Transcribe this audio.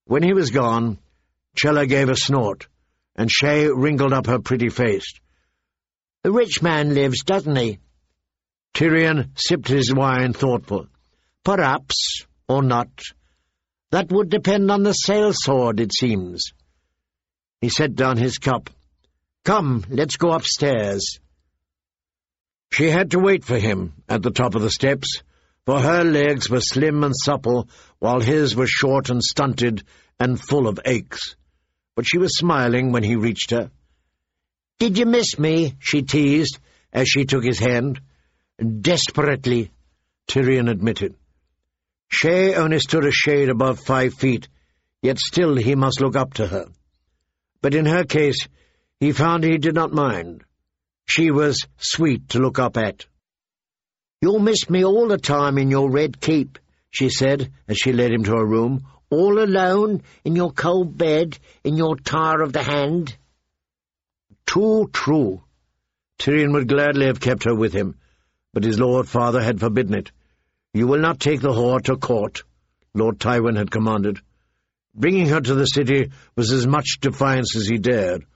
When he was gone, Chella gave a snort, and Shay wrinkled up her pretty face. "A rich man lives, doesn't he?" Tyrion sipped his wine thoughtful. "Perhaps, or not. That would depend on the sellsword, it seems." He set down his cup. "Come, let's go upstairs." She had to wait for him at the top of the steps, for her legs were slim and supple, while his were short and stunted and full of aches. But she was smiling when he reached her. "Did you miss me?" she teased, as she took his hand. "Desperately," Tyrion admitted. Shay only stood a shade above 5 feet, yet still he must look up to her. But in her case, he found he did not mind. She was sweet to look up at. "You'll miss me all the time in your red keep," she said, as she led him to her room. "All alone, in your cold bed, in your tire of the hand." Too true. Tyrion would gladly have kept her with him, but his lord father had forbidden it. "You will not take the whore to court," Lord Tywin had commanded. Bringing her to the city was as much defiance as he dared.